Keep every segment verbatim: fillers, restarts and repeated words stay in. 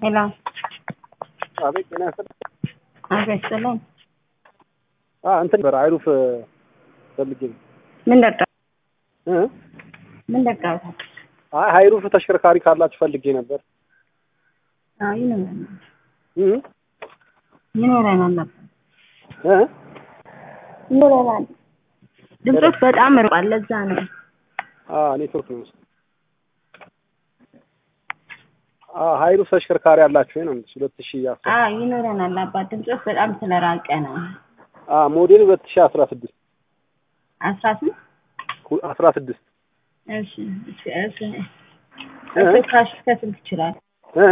ሄሎ አቤት ጤና ይስጥልኝ። አቤት ሰላም። አ እንትን ነበር አይሩፍ ፈልጌ ነው። ምን ደቃ እ ምን ደቃ አይ አይሩፍ ተሽከርካሪ ካላችሁ ፈልጌ ነበር። አይ ነው እ ይኖረናል እ ይኖረናል። ድምፅህ በጣም ርቋል። ለዛ ነው። አ ኔትወርክ ነው። አ አይሩፍ ተሽከርካሪ አላችሁ ነው ሁለት ሺህ አስራ አ ይኖረናል። አባ ድምፅህ በጣም ስለራቀ ነው። አ ሞዴል ሁለት ሺህ አስራ ስድስት አስራ ስምንት አስራ ስድስት እሺ እሺ እሺ እሺ ካሽ ከስንት ይችላል? እ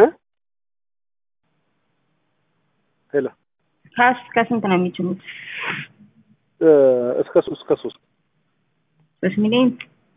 ሄሎ ካሽ ከስንት ነው የሚችሉት? እ እስከ እስከ ሶስት ሶስት ሚሊዮን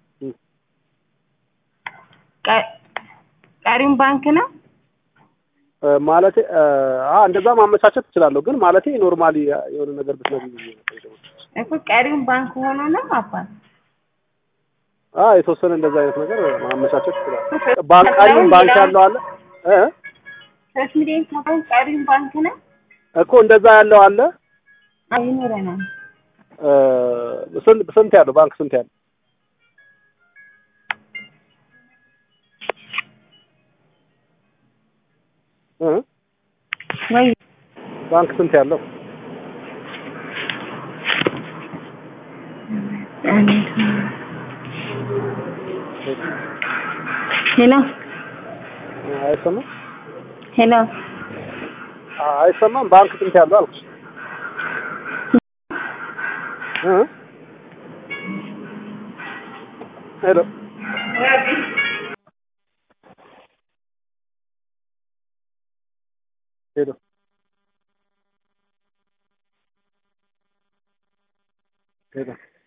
ቀሪም ባንክ ነው ማለት አ እንደዛ ማመቻቸት እችላለሁ። ግን ማለት ኖርማሊ የሆነ ነገር ብትነግሩኝ እኮ ቀሪም ባንክ ሆኖ ነው አባል አ የተወሰነ እንደዛ አይነት ነገር ማመቻቸት እችላለሁ። ባንክ ቀሪም ባንክ ያለው አለ እ ሶስት ሚሊዮን ተባን ቀሪም ባንክ ነው እኮ እንደዛ ያለው አለ። አይ ይኖረናል። እ ስንት ስንት ያለው ባንክ ስንት ያለው እ ወይ ባንክ ስንት ያለው ሄሎ አይሰማም ሄሎ አይሰማም ባንክ ስንት ያለው አልኩሽ እ ሄሎ ሄሎ ሄሎ